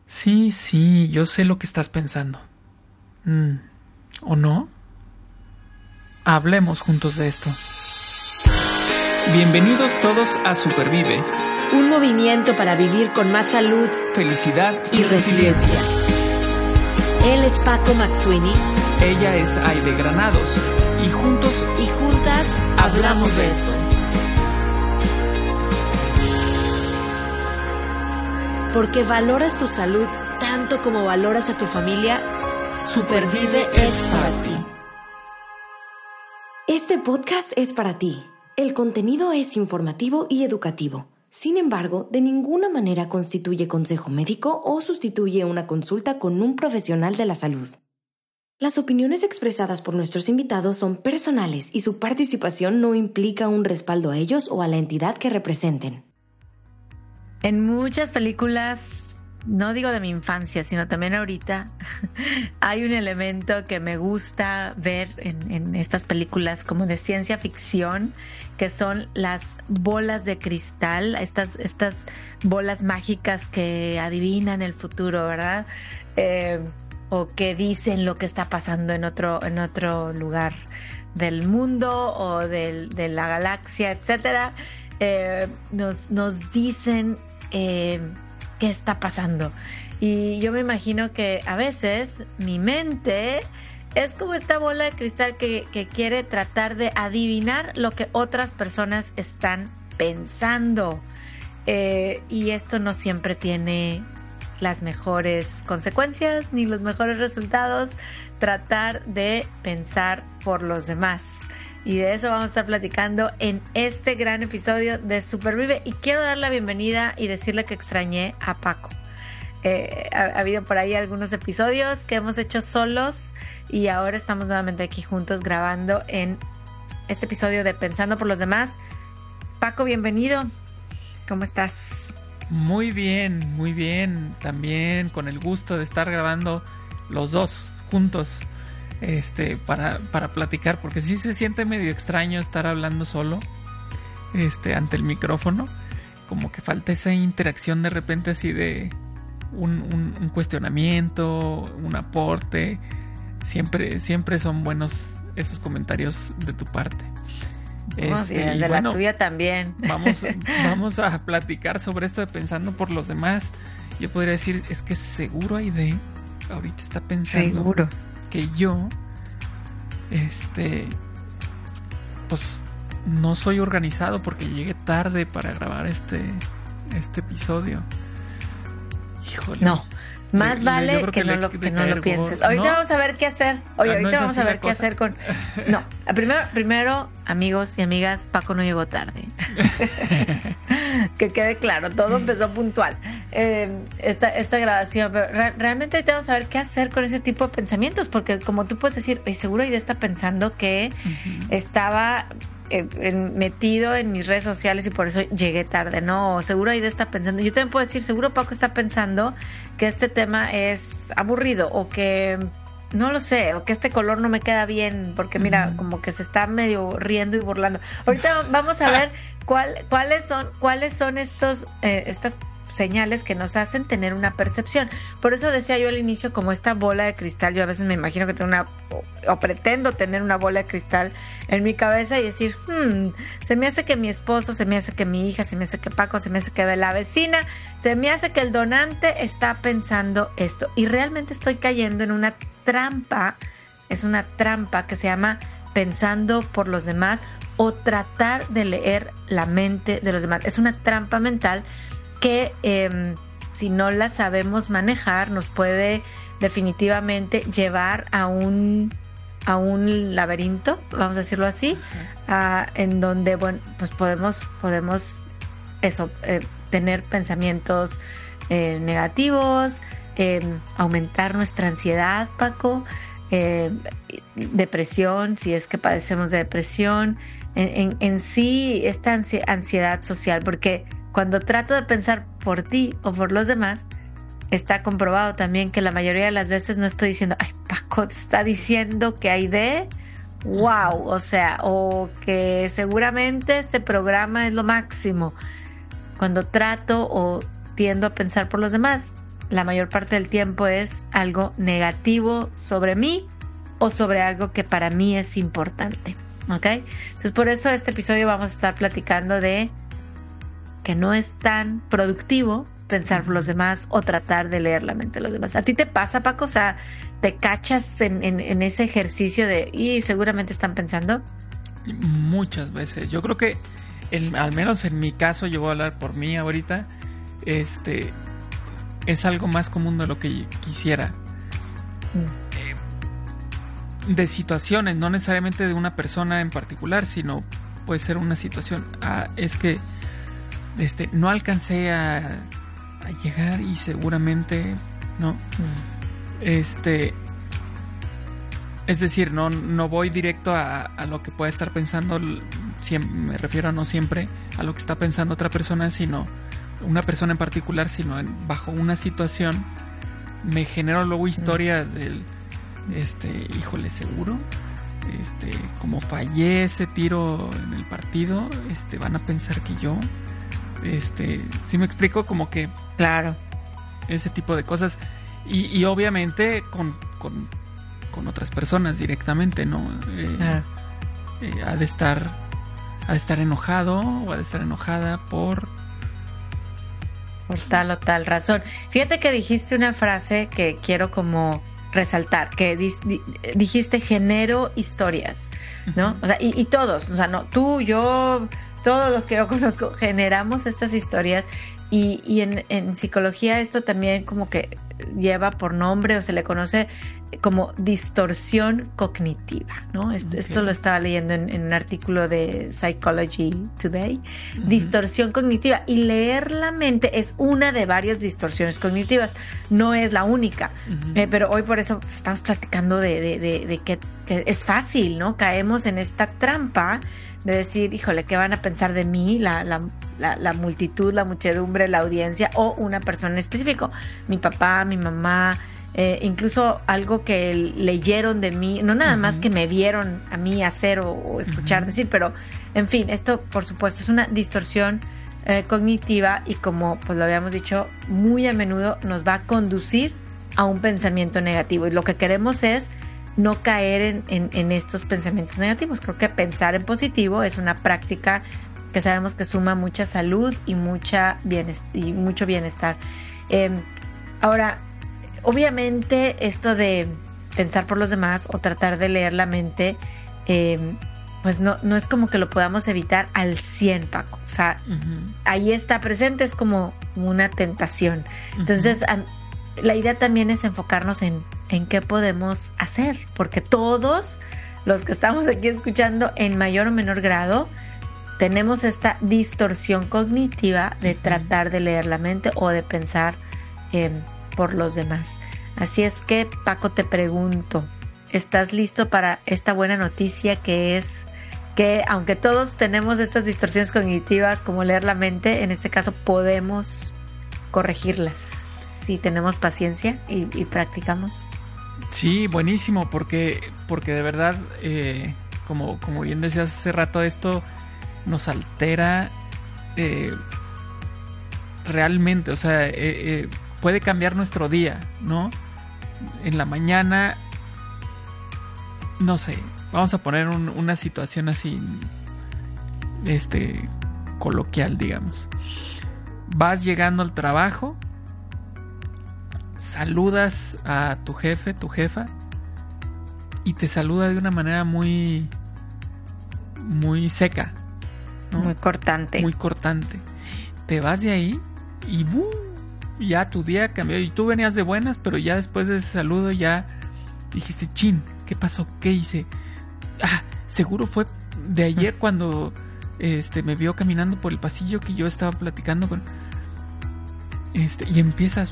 Sí, sí, yo sé lo que estás pensando. ¿O no? Hablemos juntos de esto. Bienvenidos todos a Supervive. Un movimiento para vivir con más salud, Felicidad y resiliencia. Él es Paco McSweeney. Ella es Aide Granados. Y juntos Y juntas hablamos de esto. Porque valoras tu salud tanto como valoras a tu familia, Supervive es para ti. Este podcast es para ti. El contenido es informativo y educativo. Sin embargo, de ninguna manera constituye consejo médico o sustituye una consulta con un profesional de la salud. Las opiniones expresadas por nuestros invitados son personales y su participación no implica un respaldo a ellos o a la entidad que representen. En muchas películas, no digo de mi infancia, sino también ahorita, hay un elemento que me gusta ver en estas películas como de ciencia ficción, que son las bolas de cristal, estas bolas mágicas que adivinan el futuro, ¿verdad? O que dicen lo que está pasando en otro lugar del mundo o de la galaxia, etcétera. Nos dicen qué está pasando. Y yo me imagino que a veces mi mente es como esta bola de cristal que quiere tratar de adivinar lo que otras personas están pensando. Y esto no siempre tiene las mejores consecuencias ni los mejores resultados. Tratar de pensar por los demás. Y de eso vamos a estar platicando en este gran episodio de Supervive. Y quiero dar la bienvenida y decirle que extrañé a Paco. Ha habido por ahí algunos episodios que hemos hecho solos y ahora estamos nuevamente aquí juntos grabando en este episodio de Pensando por los demás. Paco, bienvenido. ¿Cómo estás? muy bien. También con el gusto de estar grabando los dos juntos. Para platicar, porque sí se siente medio extraño estar hablando solo ante el micrófono, como que falta esa interacción de repente, así de un cuestionamiento, un aporte. Siempre son buenos esos comentarios de tu parte. Sí, de la tuya también. Vamos a platicar sobre esto de pensando por los demás. Yo podría decir, es que seguro Aide ahorita está pensando seguro que yo, pues no soy organizado porque llegué tarde para grabar este episodio. Híjole. No, más vale que no lo pienses. Ahorita vamos a ver qué hacer. Ahorita vamos a ver qué hacer con... No, primero, amigos y amigas, Paco no llegó tarde. Que quede claro, todo empezó puntual. Esta grabación, pero realmente ahorita vamos a ver qué hacer con ese tipo de pensamientos, porque como tú puedes decir, seguro Aide está pensando que estaba metido en mis redes sociales y por eso llegué tarde, ¿no? O seguro Aide está pensando, yo también puedo decir, seguro Paco está pensando que este tema es aburrido o que no lo sé, o que este color no me queda bien, porque mira, como que se está medio riendo y burlando. Ahorita vamos a ver cuáles son estas señales que nos hacen tener una percepción. Por eso decía yo al inicio, como esta bola de cristal, yo a veces me imagino que tengo o pretendo tener una bola de cristal en mi cabeza y decir, se me hace que mi esposo, se me hace que mi hija, se me hace que Paco, se me hace que la vecina, se me hace que el donante está pensando esto. Y realmente estoy cayendo en una trampa, es una trampa que se llama pensando por los demás o tratar de leer la mente de los demás. Es una trampa mental que si no la sabemos manejar nos puede definitivamente llevar a un laberinto, vamos a decirlo así, en donde pues podemos tener pensamientos negativos, aumentar nuestra ansiedad, Paco, depresión, si es que padecemos de depresión, en sí esta ansiedad social, porque cuando trato de pensar por ti o por los demás, está comprobado también que la mayoría de las veces no estoy diciendo, ay, Paco está diciendo que Aide, wow, o que seguramente este programa es lo máximo. Cuando trato o tiendo a pensar por los demás, la mayor parte del tiempo es algo negativo sobre mí o sobre algo que para mí es importante, ¿ok? Entonces por eso este episodio vamos a estar platicando de que no es tan productivo pensar por los demás o tratar de leer la mente de los demás. ¿A ti te pasa, Paco? O sea, ¿te cachas en ese ejercicio de y seguramente están pensando? Muchas veces. Yo creo que al menos en mi caso, yo voy a hablar por mí ahorita, es algo más común de lo que quisiera. De situaciones, no necesariamente de una persona en particular, sino puede ser una situación. Es que no alcancé a llegar y seguramente no. Es decir, no voy directo a lo que pueda estar pensando, me refiero a no siempre a lo que está pensando otra persona, sino una persona en particular, sino bajo una situación me genero luego historias del híjole, seguro como fallé ese tiro en el partido, van a pensar que yo ¿sí me explico? Como que claro, ese tipo de cosas y obviamente con otras personas directamente, ¿no? Claro. Ha de estar enojado o ha de estar enojada por tal o tal razón. Fíjate que dijiste una frase que quiero como resaltar, que dijiste genero historias, ¿no? O sea, y todos, o sea, no, tú, yo, todos los que yo conozco generamos estas historias y en psicología esto también como que lleva por nombre o se le conoce como distorsión cognitiva, ¿no? Esto lo estaba leyendo en un artículo de Psychology Today. Distorsión cognitiva, y leer la mente es una de varias distorsiones cognitivas, no es la única, pero hoy por eso estamos platicando de que es fácil, ¿no? Caemos en esta trampa de decir, híjole, ¿qué van a pensar de mí? La multitud, la muchedumbre, la audiencia o una persona en específico, mi papá, mi mamá, incluso algo que leyeron de mí, no nada más que me vieron a mí hacer o escuchar decir, pero en fin, esto por supuesto es una distorsión cognitiva y como pues lo habíamos dicho, muy a menudo nos va a conducir a un pensamiento negativo y lo que queremos es no caer en estos pensamientos negativos. Creo que pensar en positivo es una práctica que sabemos que suma mucha salud y mucho bienestar. Ahora, obviamente esto de pensar por los demás o tratar de leer la mente, pues no es como que lo podamos evitar al 100, Paco. O sea, ahí está presente, es como una tentación. Entonces, la idea también es enfocarnos en qué podemos hacer, porque todos los que estamos aquí escuchando en mayor o menor grado tenemos esta distorsión cognitiva de tratar de leer la mente o de pensar por los demás. Así es que, Paco, te pregunto, ¿estás listo para esta buena noticia que es que aunque todos tenemos estas distorsiones cognitivas como leer la mente, en este caso podemos corregirlas si tenemos paciencia y practicamos? Sí, buenísimo, porque de verdad, como bien decías hace rato, esto nos altera realmente, o sea, puede cambiar nuestro día, ¿no? En la mañana, no sé, vamos a poner una situación así, coloquial, digamos. Vas llegando al trabajo, saludas a tu jefe, tu jefa, y te saluda de una manera muy seca, ¿no? Muy cortante. Te vas de ahí y ya tu día cambió. Y tú venías de buenas, pero ya después de ese saludo ya dijiste, chin, ¿qué pasó? ¿Qué hice? Seguro fue de ayer cuando me vio caminando por el pasillo que yo estaba platicando con... y empiezas...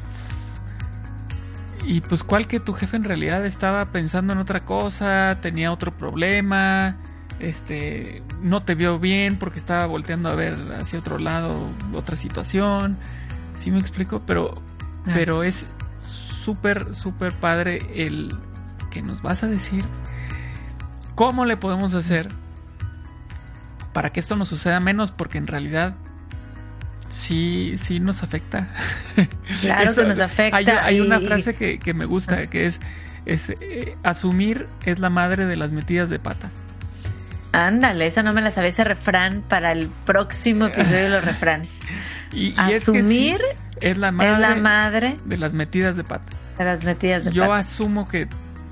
Y pues cuál que tu jefe en realidad estaba pensando en otra cosa, tenía otro problema, no te vio bien porque estaba volteando a ver hacia otro lado otra situación. ¿Sí me explico? Pero es súper, súper padre el que nos vas a decir cómo le podemos hacer para que esto nos suceda menos, porque en realidad sí nos afecta. Claro que nos afecta. Hay una frase que me gusta, que es asumir es la madre de las metidas de pata. Ándale, esa no me la sabía, ese refrán para el próximo episodio de los refranes. Y asumir es, que sí, es la madre de las metidas de pata. De las metidas de pata. Yo asumo que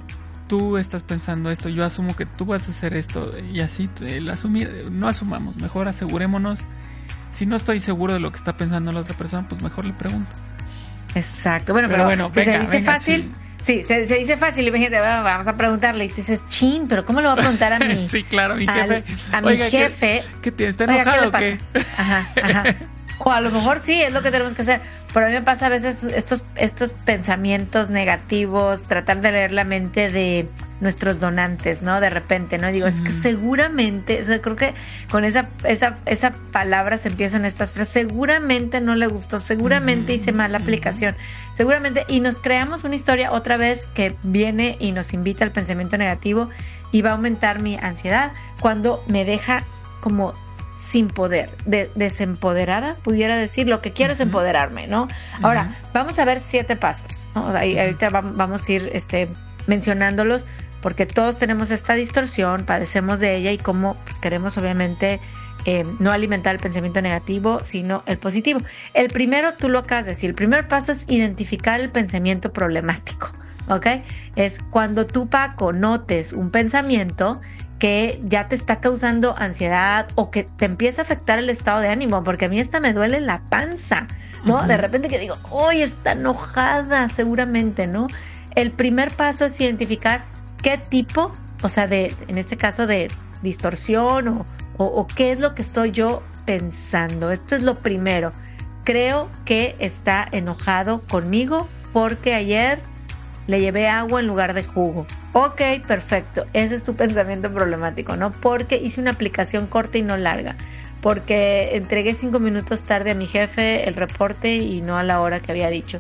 tú estás pensando esto, yo asumo que tú vas a hacer esto, y así el asumir, no asumamos, mejor asegurémonos. Si no estoy seguro de lo que está pensando la otra persona, pues mejor le pregunto. Exacto. Bueno, pero venga, se dice fácil. Sí, se dice fácil. Imagínate, vamos a preguntarle. Y dices, chin, pero ¿cómo le voy a preguntar a mi sí, claro, mi jefe. Mi jefe. ¿Qué tiene? ¿Está enojado o qué? Ajá. O a lo mejor sí, es lo que tenemos que hacer. Pero a mí me pasa a veces estos pensamientos negativos, tratar de leer la mente de nuestros donantes, ¿no? De repente, ¿no? Digo, es que seguramente, o sea, creo que con esa palabra se empiezan estas frases, seguramente no le gustó, seguramente hice mal la aplicación, seguramente, y nos creamos una historia otra vez que viene y nos invita al pensamiento negativo y va a aumentar mi ansiedad cuando me deja como sin poder, desempoderada, pudiera decir. Lo que quiero es empoderarme, ¿no? Ahora, vamos a ver 7 pasos, ¿no? Ahorita vamos a ir mencionándolos, porque todos tenemos esta distorsión, padecemos de ella, y cómo pues, queremos obviamente no alimentar el pensamiento negativo, sino el positivo. El primero, tú lo acabas de decir, el primer paso es identificar el pensamiento problemático, ¿ok? Es cuando tú, Paco, notes un pensamiento que ya te está causando ansiedad o que te empieza a afectar el estado de ánimo, porque a mí esta me duele la panza, ¿no? De repente que digo, ¡uy, está enojada! Seguramente, ¿no? El primer paso es identificar qué tipo, o sea, en este caso de distorsión o qué es lo que estoy yo pensando. Esto es lo primero. Creo que está enojado conmigo porque ayer le llevé agua en lugar de jugo. Ok, perfecto. Ese es tu pensamiento problemático, ¿no? Porque hice una aplicación corta y no larga. Porque entregué 5 minutos tarde a mi jefe el reporte y no a la hora que había dicho.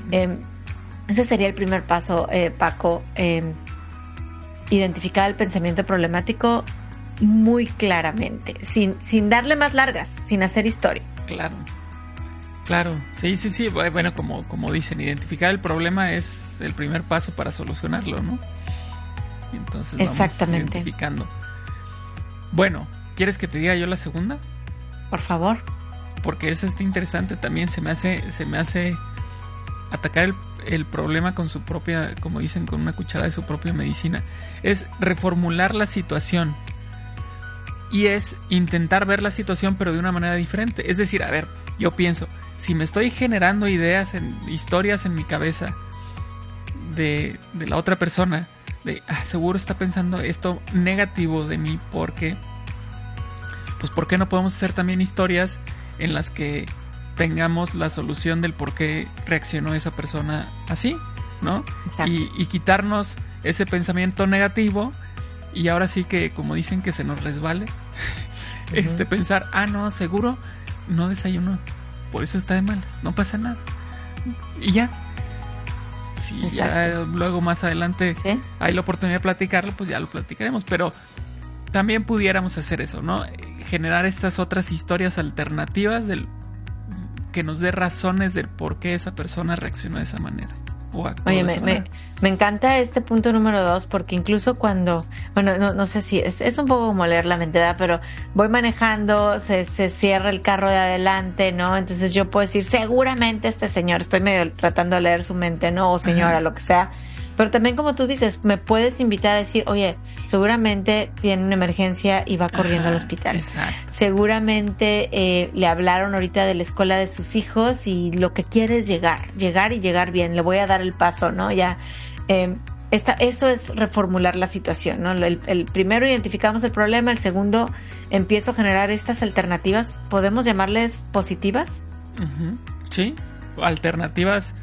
Ese sería el primer paso, Paco. Identificar el pensamiento problemático muy claramente, sin darle más largas, sin hacer historia. Claro, sí. Bueno, como dicen, identificar el problema es el primer paso para solucionarlo, ¿no? Entonces vamos identificando. Bueno, ¿quieres que te diga yo la segunda? Por favor. Porque esa está interesante también. Se me hace atacar el problema con su propia, como dicen, con una cuchara de su propia medicina. Es reformular la situación. Y es intentar ver la situación, pero de una manera diferente. Es decir, a ver, yo pienso, si me estoy generando historias en mi cabeza de la otra persona, seguro está pensando esto negativo de mí, porque pues ¿por qué no podemos hacer también historias en las que tengamos la solución del por qué reaccionó esa persona así, ¿no? Y quitarnos ese pensamiento negativo, y ahora sí que, como dicen, que se nos resbale pensar, no, seguro no desayunó, por eso está de malas, no pasa nada, y ya. Si ya luego más adelante hay la oportunidad de platicarlo, pues ya lo platicaremos. Pero también pudiéramos hacer eso, ¿no? Generar estas otras historias alternativas que nos dé razones del por qué esa persona reaccionó de esa manera. Oye, me encanta este punto número 2, porque incluso cuando, bueno, no sé si es un poco como leer la mente, ¿verdad? Pero voy manejando, se cierra el carro de adelante, ¿no? Entonces yo puedo decir, seguramente este señor, estoy medio tratando de leer su mente, ¿no? O señora, lo que sea. Pero también, como tú dices, me puedes invitar a decir, oye, seguramente tiene una emergencia y va corriendo al hospital. Exacto. Seguramente le hablaron ahorita de la escuela de sus hijos y lo que quiere es llegar y llegar bien. Le voy a dar el paso, ¿no? Ya, eso es reformular la situación, ¿no? El primero, identificamos el problema. El segundo, empiezo a generar estas alternativas. ¿Podemos llamarles positivas? Sí, alternativas,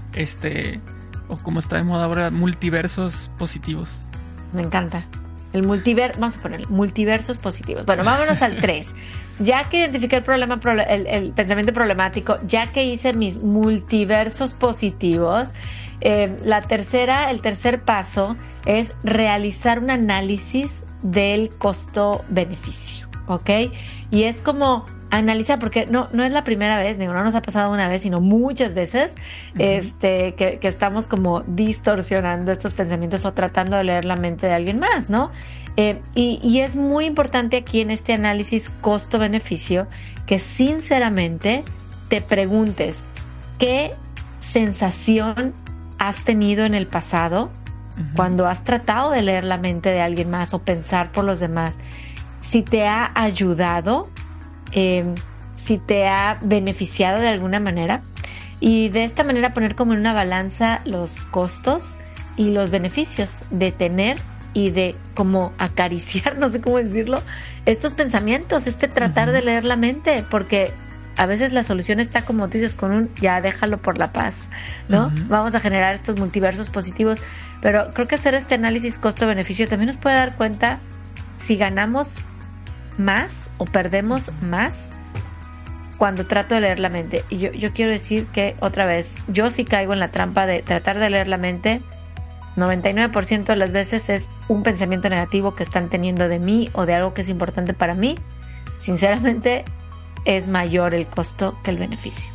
o como está de moda ahora, multiversos positivos. Me encanta. Vamos a poner multiversos positivos. Bueno, vámonos al 3. Ya que identifiqué el pensamiento problemático, ya que hice mis multiversos positivos, el tercer paso es realizar un análisis del costo-beneficio, ¿ok? Y es como analizar, porque no es la primera vez, digo, no nos ha pasado una vez, sino muchas veces, que estamos como distorsionando estos pensamientos o tratando de leer la mente de alguien más, ¿no? Y es muy importante aquí en este análisis costo-beneficio que sinceramente te preguntes qué sensación has tenido en el pasado cuando has tratado de leer la mente de alguien más o pensar por los demás, si te ha ayudado, si te ha beneficiado de alguna manera, y de esta manera poner como en una balanza los costos y los beneficios de tener y de como acariciar, no sé cómo decirlo, estos pensamientos, tratar de leer la mente, porque a veces la solución está, como tú dices, con un ya déjalo por la paz, ¿no? Vamos a generar estos multiversos positivos, pero creo que hacer este análisis costo-beneficio también nos puede dar cuenta si ganamos más o perdemos más cuando trato de leer la mente. Y yo quiero decir que, otra vez, yo sí caigo en la trampa de tratar de leer la mente. 99% de las veces es un pensamiento negativo que están teniendo de mí o de algo que es importante para mí. Sinceramente, es mayor el costo que el beneficio.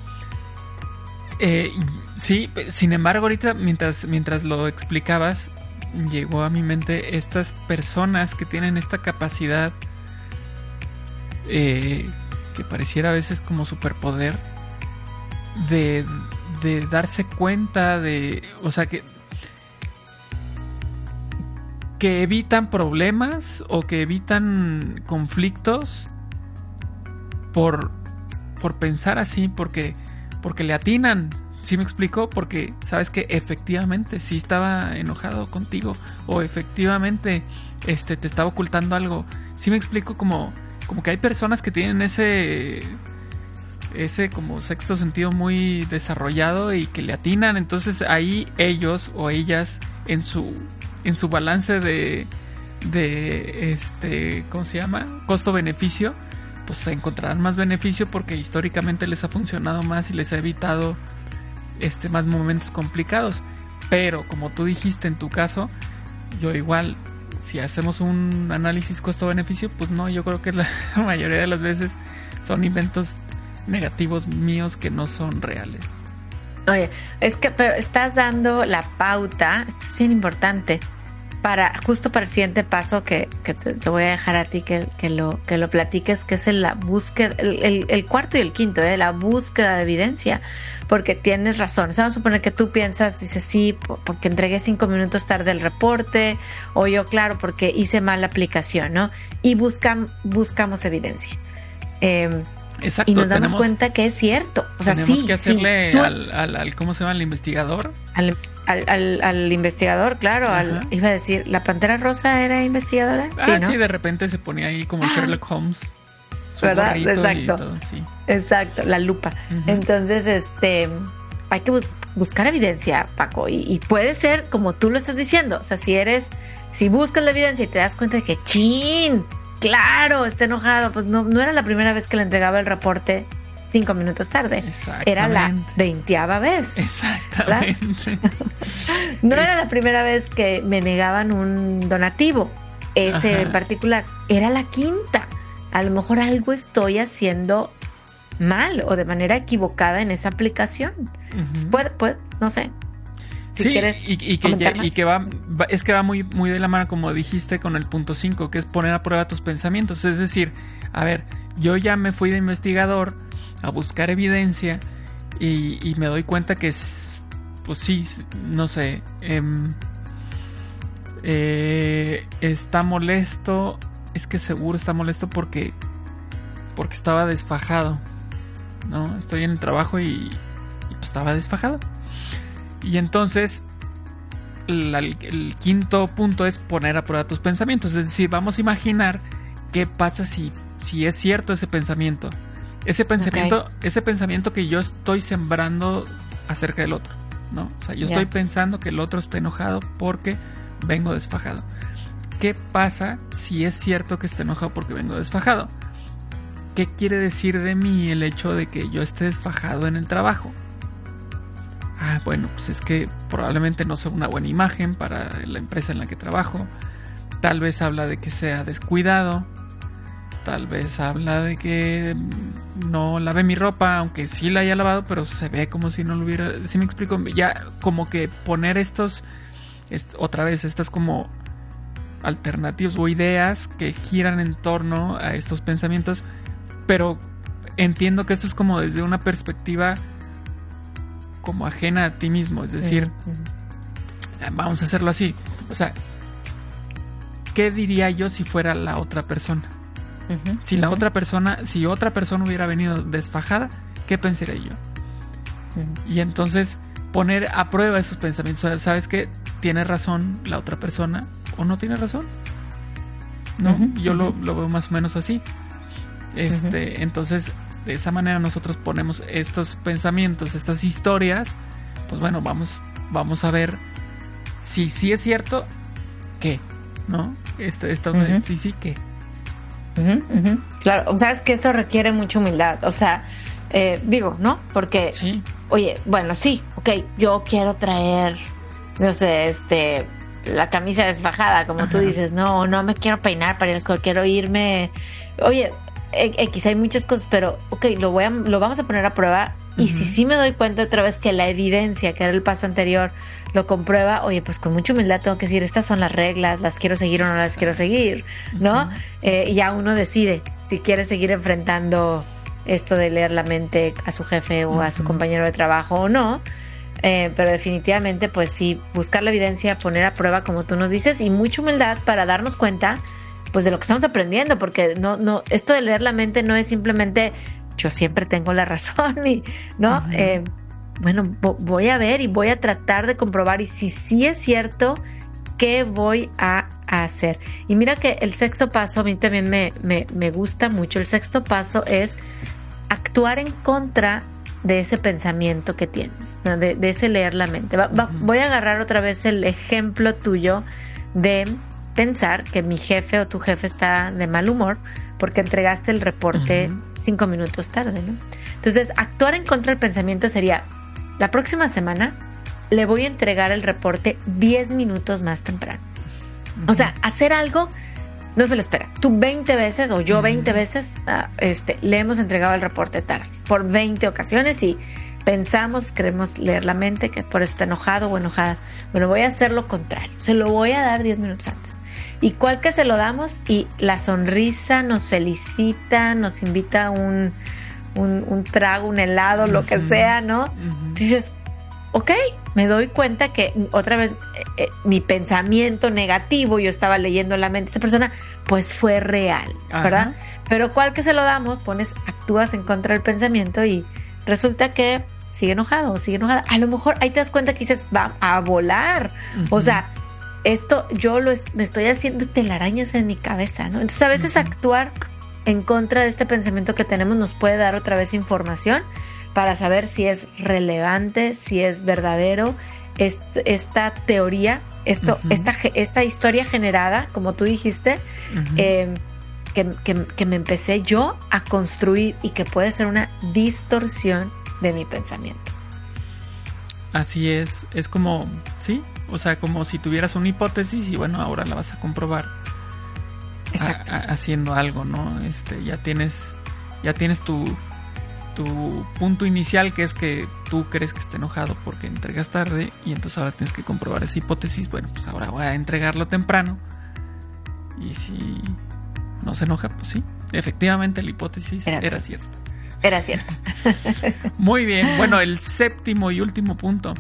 Sí, sin embargo, ahorita mientras lo explicabas, llegó a mi mente estas personas que tienen esta capacidad que pareciera a veces como superpoder de darse cuenta o sea, que evitan problemas o que evitan conflictos por pensar así, porque le atinan. ¿Sí me explico? Porque sabes que efectivamente sí estaba enojado contigo, o efectivamente te estaba ocultando algo. ¿Sí me explico? Como que hay personas que tienen ese como sexto sentido muy desarrollado y que le atinan. Entonces ahí ellos o ellas en su balance de ¿cómo se llama? Costo-beneficio, pues encontrarán más beneficio porque históricamente les ha funcionado más y les ha evitado más momentos complicados. Pero como tú dijiste en tu caso, yo igual, si hacemos un análisis costo-beneficio, pues no, yo creo que la mayoría de las veces son inventos negativos míos que no son reales. Oye, pero estás dando la pauta, esto es bien importante, justo para el siguiente paso que te voy a dejar a ti que lo platiques, que es la búsqueda, el cuarto y el quinto, la búsqueda de evidencia, porque tienes razón. O sea, vamos a suponer que tú piensas, dices sí, porque entregué 5 minutos tarde el reporte, o yo, claro, porque hice mal la aplicación, ¿no? Y buscamos evidencia. Exacto, y nos damos cuenta que es cierto. O sea, tenemos que hacerle al ¿cómo se llama? Al investigador. Al investigador, claro. Iba a decir, ¿la Pantera Rosa era investigadora? Sí, ¿no? Sí, de repente se ponía ahí como Sherlock Holmes. ¿Verdad? Exacto. Y todo, sí. Exacto, la lupa. Entonces, hay que buscar evidencia, Paco. Y puede ser como tú lo estás diciendo. O sea, si buscas la evidencia y te das cuenta de que, ¡chin! Claro, está enojado. Pues no era la primera vez que le entregaba el reporte 5 minutos tarde. Era la 20ª vez. Exactamente. No era la primera vez que me negaban un donativo. Ese en particular. Era la 5ª. A lo mejor algo estoy haciendo mal o de manera equivocada en esa aplicación. Entonces, puede, no sé. Si quieres que va muy, muy de la mano, como dijiste, con el punto 5, que es poner a prueba tus pensamientos. Es decir, a ver, yo ya me fui de investigador a buscar evidencia y me doy cuenta que pues sí, no sé, está molesto. Es que seguro está molesto porque estaba desfajado, ¿no? Estoy en el trabajo y pues estaba desfajado. Y entonces el quinto punto es poner a prueba tus pensamientos. Es decir, vamos a imaginar qué pasa si es cierto ese pensamiento. Ese pensamiento que yo estoy sembrando acerca del otro, ¿no? O sea, yo estoy pensando que el otro está enojado porque vengo desfajado. ¿Qué pasa si es cierto que está enojado porque vengo desfajado? ¿Qué quiere decir de mí el hecho de que yo esté desfajado en el trabajo? Bueno, pues es que probablemente no sea una buena imagen para la empresa en la que trabajo. Tal vez habla de que sea descuidado. tal vez habla de que no lavé mi ropa, aunque sí la haya lavado, pero se ve como si no lo hubiera. ¿Sí me explico? Ya como que poner otra vez estas como alternativas o ideas que giran en torno a estos pensamientos, pero entiendo que esto es como desde una perspectiva como ajena a ti mismo, es decir, vamos a hacerlo así, o sea, ¿qué diría yo si fuera la otra persona? Si otra persona hubiera venido desfajada, ¿qué pensaría yo? Y entonces poner a prueba esos pensamientos. ¿Sabes qué? ¿Tiene razón la otra persona o no tiene razón? ¿No? Yo lo veo más o menos así. Entonces, de esa manera nosotros ponemos estos pensamientos, estas historias. Pues bueno, vamos a ver si sí es cierto, ¿qué? ¿No? Sí, ¿qué? Claro, o sea, es que eso requiere mucha humildad. O sea, digo, ¿no? Porque, sí. Oye, bueno, sí, ok, yo quiero traer, no sé, la camisa desfajada, como tú dices, no me quiero peinar para ir a la escuela, quiero irme. Oye, X, hay muchas cosas, pero ok, lo vamos a poner a prueba. Y si sí me doy cuenta otra vez que la evidencia, que era el paso anterior, lo comprueba, oye, pues con mucha humildad tengo que decir, estas son las reglas, las quiero seguir o no las quiero seguir, ¿no? Y ya uno decide si quiere seguir enfrentando esto de leer la mente a su jefe o a su compañero de trabajo o no. Pero definitivamente, pues sí, buscar la evidencia, poner a prueba, como tú nos dices, y mucha humildad para darnos cuenta, pues, de lo que estamos aprendiendo, porque no, esto de leer la mente no es simplemente yo siempre tengo la razón y no, bueno, voy a ver y voy a tratar de comprobar, y si sí es cierto, ¿qué voy a hacer? Y mira que el sexto paso a mí también me gusta mucho. El sexto paso es actuar en contra de ese pensamiento que tienes, ¿no? de ese leer la mente. Voy a agarrar otra vez el ejemplo tuyo de pensar que mi jefe o tu jefe está de mal humor porque entregaste el reporte 5 minutos tarde, ¿no? Entonces, actuar en contra del pensamiento sería, la próxima semana le voy a entregar el reporte 10 minutos más temprano. O sea, hacer algo no se le espera. Tú 20 veces o yo 20 veces le hemos entregado el reporte tarde por 20 ocasiones y queremos leer la mente, que por eso está enojado o enojada. Bueno, voy a hacer lo contrario. Se lo voy a dar 10 minutos antes. ¿Y cuál que se lo damos? Y la sonrisa nos felicita, nos invita a un trago, un helado, lo que sea, ¿no? Dices, ok, me doy cuenta que otra vez mi pensamiento negativo, yo estaba leyendo la mente de esa persona, pues fue real, ¿verdad? Pero ¿cuál que se lo damos? Actúas en contra del pensamiento y resulta que sigue enojado o sigue enojada. A lo mejor ahí te das cuenta que dices, va a volar. O sea, esto yo me estoy haciendo telarañas en mi cabeza, ¿no? Entonces a veces actuar en contra de este pensamiento que tenemos nos puede dar otra vez información para saber si es relevante, si es verdadero esta teoría, esta historia generada, como tú dijiste, que me empecé yo a construir y que puede ser una distorsión de mi pensamiento. Así es como, sí, o sea, como si tuvieras una hipótesis y bueno, ahora la vas a comprobar haciendo algo, ¿no? Ya tienes tu punto inicial, que es que tú crees que está enojado porque entregas tarde, y entonces ahora tienes que comprobar esa hipótesis. Bueno, pues ahora voy a entregarlo temprano, y si no se enoja, pues sí, efectivamente la hipótesis era cierta. Era cierta. Muy bien, bueno, el séptimo y último punto,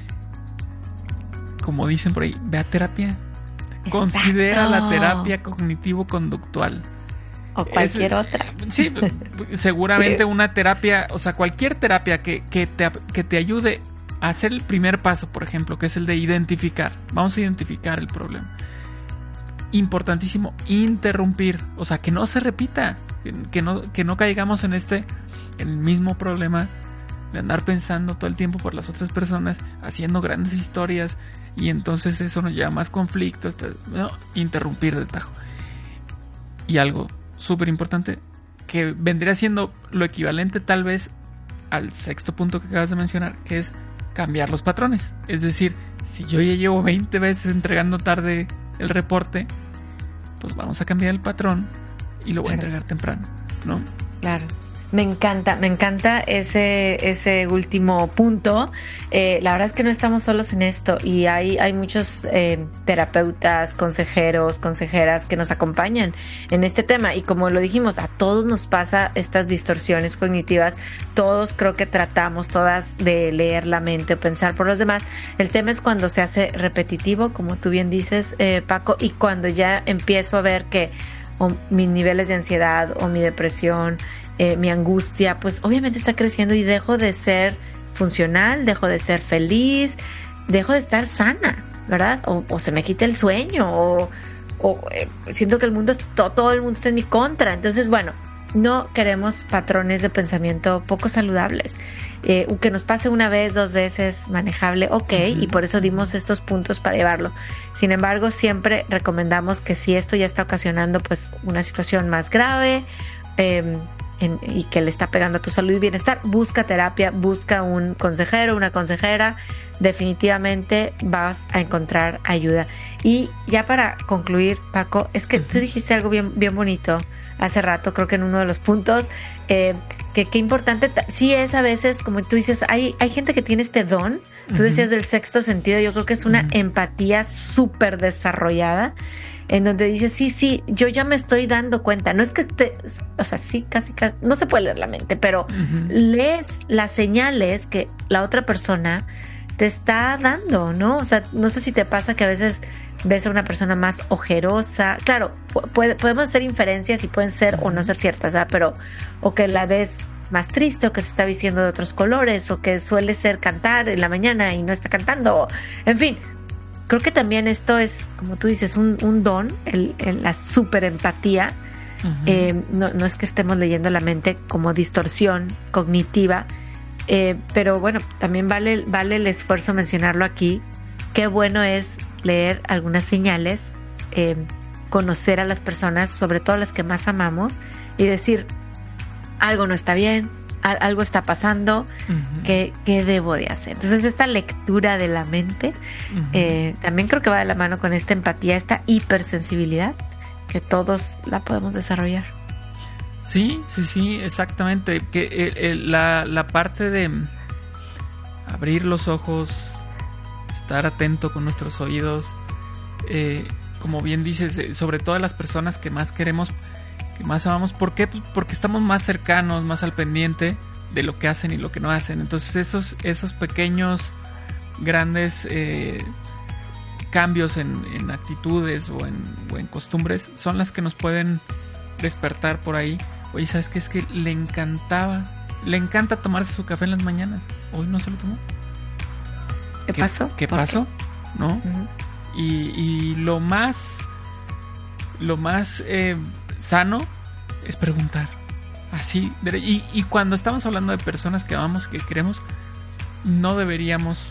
como dicen por ahí, ve a terapia. Exacto. Considera la terapia cognitivo-conductual. O cualquier otra. Sí, seguramente una terapia, o sea, cualquier terapia que te ayude a hacer el primer paso, por ejemplo, que es el de identificar. Vamos a identificar el problema. Importantísimo, interrumpir, o sea, que no se repita, que no caigamos en el mismo problema de andar pensando todo el tiempo por las otras personas, haciendo grandes historias, y entonces eso nos lleva a más conflictos, ¿no? Interrumpir de tajo. Y algo súper importante, que vendría siendo lo equivalente tal vez al sexto punto que acabas de mencionar, que es cambiar los patrones. Es decir, si yo ya llevo 20 veces entregando tarde el reporte, pues vamos a cambiar el patrón y lo voy a entregar temprano, ¿no? Claro. Me encanta ese último punto. La verdad es que no estamos solos en esto y hay muchos terapeutas, consejeros, consejeras que nos acompañan en este tema, y como lo dijimos, a todos nos pasa estas distorsiones cognitivas, todos creo que tratamos todas de leer la mente, pensar por los demás. El tema es cuando se hace repetitivo, como tú bien dices, Paco, y cuando ya empiezo a ver que mis niveles de ansiedad o mi depresión, mi angustia, pues obviamente está creciendo y dejo de ser funcional, dejo de ser feliz, dejo de estar sana, ¿verdad? O se me quita el sueño, o siento que el mundo, todo el mundo está en mi contra. Entonces, bueno, no queremos patrones de pensamiento poco saludables. Que nos pase una vez, 2 veces, manejable, ok, y por eso dimos estos puntos para llevarlo. Sin embargo, siempre recomendamos que si esto ya está ocasionando pues una situación más grave, y que le está pegando a tu salud y bienestar, busca terapia, busca un consejero, una consejera. Definitivamente vas a encontrar ayuda. Y ya para concluir, Paco, es que tú dijiste algo bien bonito hace rato, creo que en uno de los puntos, que qué importante sí es a veces, como tú dices, hay gente que tiene este don. Tú decías del sexto sentido, yo creo que es una empatía súper desarrollada, en donde dices, sí, yo ya me estoy dando cuenta. No es que sí, casi, no se puede leer la mente, pero lees las señales que la otra persona te está dando, ¿no? O sea, no sé si te pasa que a veces ves a una persona más ojerosa. Claro, podemos hacer inferencias y pueden ser o no ser ciertas, ¿verdad? Pero, o que la ves más triste, o que se está vistiendo de otros colores, o que suele ser cantar en la mañana y no está cantando. En fin, creo que también esto es, como tú dices, un don, la super empatía. No es que estemos leyendo la mente como distorsión cognitiva, pero bueno, también vale el esfuerzo mencionarlo aquí. Qué bueno es leer algunas señales, conocer a las personas, sobre todo las que más amamos, y decir, algo no está bien, algo está pasando, ¿qué debo de hacer? Entonces esta lectura de la mente también creo que va de la mano con esta empatía, esta hipersensibilidad que todos la podemos desarrollar. Sí, exactamente. Que la parte de abrir los ojos, estar atento con nuestros oídos, como bien dices, sobre todo a las personas que más queremos, que más amamos. ¿Por qué? Pues porque estamos más cercanos, más al pendiente de lo que hacen y lo que no hacen. Entonces esos pequeños, grandes cambios en actitudes o en costumbres son las que nos pueden despertar por ahí. Oye, ¿sabes qué? Es que le encanta tomarse su café en las mañanas. Hoy no se lo tomó. ¿Qué pasó? ¿No? Y lo más sano es preguntar. Así. Y cuando estamos hablando de personas que amamos, que queremos, no deberíamos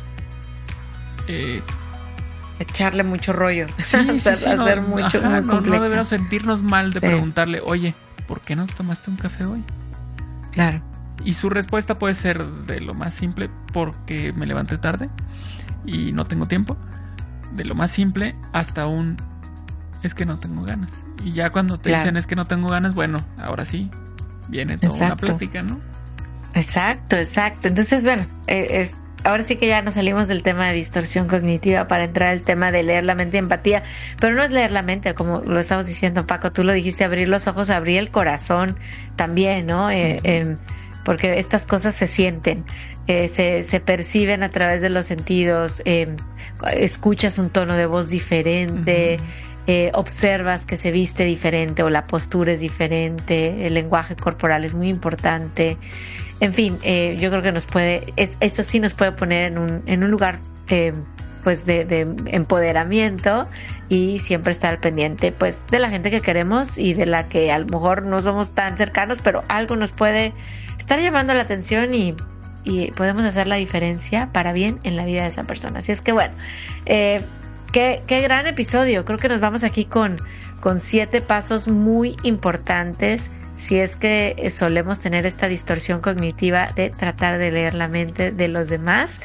echarle mucho rollo. Sí, hacer mucho. No deberíamos sentirnos mal de preguntarle, oye, ¿por qué no tomaste un café hoy? Claro. Y su respuesta puede ser de lo más simple, porque me levanté tarde y no tengo tiempo. De lo más simple hasta es que no tengo ganas. Y ya cuando te dicen es que no tengo ganas, bueno, ahora sí viene toda una plática, ¿no? Exacto. Entonces, bueno, ahora sí que ya nos salimos del tema de distorsión cognitiva para entrar al tema de leer la mente y empatía. Pero no es leer la mente, como lo estamos diciendo, Paco, tú lo dijiste, abrir los ojos, abrir el corazón también, ¿no? Porque estas cosas se sienten, se perciben a través de los sentidos, escuchas un tono de voz diferente, observas que se viste diferente o la postura es diferente, el lenguaje corporal es muy importante. En fin, yo creo que esto sí nos puede poner en un lugar pues de empoderamiento, y siempre estar al pendiente pues de la gente que queremos y de la que a lo mejor no somos tan cercanos, pero algo nos puede estar llamando la atención y podemos hacer la diferencia para bien en la vida de esa persona. Así es que bueno, qué gran episodio. Creo que nos vamos aquí con 7 pasos muy importantes si es que solemos tener esta distorsión cognitiva de tratar de leer la mente de los demás.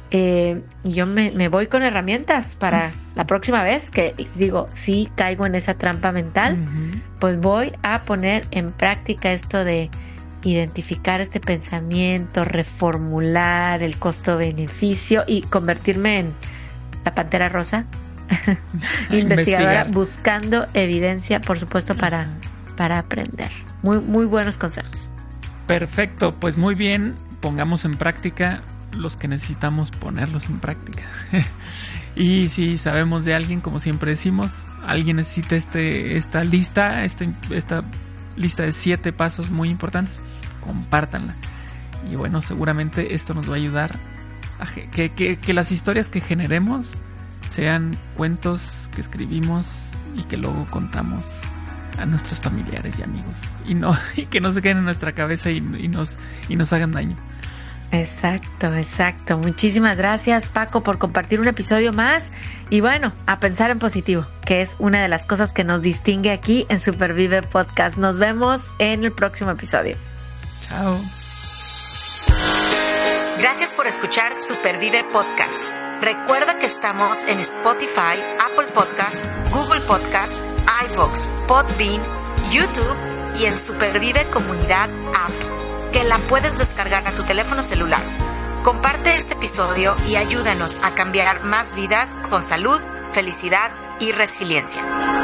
yo me voy con herramientas para la próxima vez que digo, sí caigo en esa trampa mental, pues voy a poner en práctica esto de identificar este pensamiento, reformular el costo-beneficio y convertirme en la Pantera Rosa, investigadora, buscando evidencia, por supuesto, para aprender. Muy, muy buenos consejos. Perfecto, pues muy bien, pongamos en práctica los que necesitamos ponerlos en práctica. Y si sabemos de alguien, como siempre decimos, alguien necesita esta lista de 7 pasos muy importantes, compártanla. Y bueno, seguramente esto nos va a ayudar a que las historias que generemos sean cuentos que escribimos y que luego contamos a nuestros familiares y amigos, y que no se queden en nuestra cabeza y nos hagan daño. Exacto. Muchísimas gracias, Paco, por compartir un episodio más. Y bueno, a pensar en positivo, que es una de las cosas que nos distingue aquí en Supervive Podcast. Nos vemos en el próximo episodio. Chao. Gracias por escuchar Supervive Podcast. Recuerda que estamos en Spotify, Apple Podcast, Google Podcast, iVoox, Podbean, YouTube y en Supervive Comunidad App, que la puedes descargar a tu teléfono celular. Comparte este episodio y ayúdanos a cambiar más vidas con salud, felicidad y resiliencia.